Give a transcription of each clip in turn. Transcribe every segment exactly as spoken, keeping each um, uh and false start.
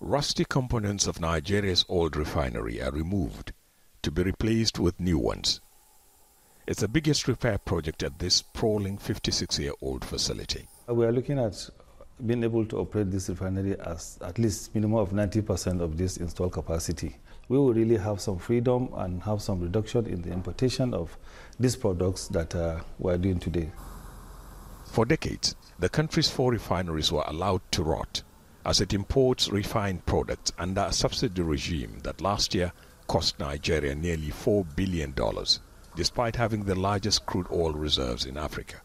Rusty components of Nigeria's old refinery are removed to be replaced with new ones. It's the biggest repair project at this sprawling fifty-six-year-old facility. We are looking at being able to operate this refinery as at least minimum of ninety percent of this installed capacity. We will really have some freedom and have some reduction in the importation of these products that uh, we are doing today. For decades, the country's four refineries were allowed to rot as it imports refined products under a subsidy regime that last year cost Nigeria nearly four billion dollars, despite having the largest crude oil reserves in Africa.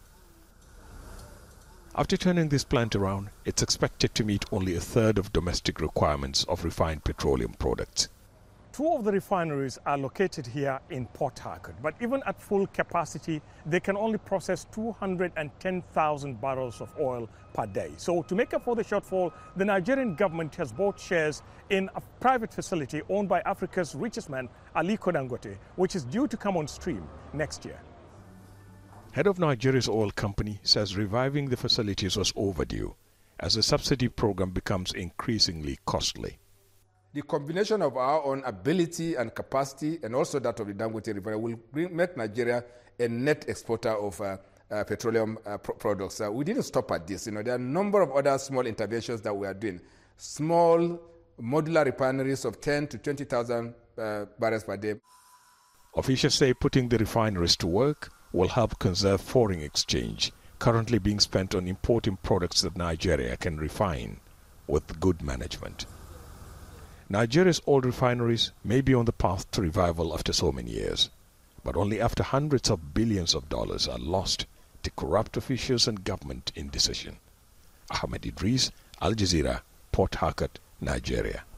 After turning this plant around, it's expected to meet only a third of domestic requirements of refined petroleum products. Two of the refineries are located here in Port Harcourt, but even at full capacity, they can only process two hundred ten thousand barrels of oil per day. So to make up for the shortfall, the Nigerian government has bought shares in a private facility owned by Africa's richest man, Aliko Dangote, which is due to come on stream next year. Head of Nigeria's oil company says reviving the facilities was overdue as the subsidy program becomes increasingly costly. The combination of our own ability and capacity and also that of the Dangote refinery will bring, make Nigeria a net exporter of uh, uh, petroleum uh, pro products. Uh, we didn't stop at this. You know, there are a number of other small interventions that we are doing. Small modular refineries of ten to twenty thousand uh, barrels per day. Officials say putting the refineries to work will help conserve foreign exchange currently being spent on importing products that Nigeria can refine with good management. Nigeria's old refineries may be on the path to revival after so many years, but only after hundreds of billions of dollars are lost to corrupt officials and government indecision. Ahmed Idris, Al Jazeera, Port Harcourt, Nigeria.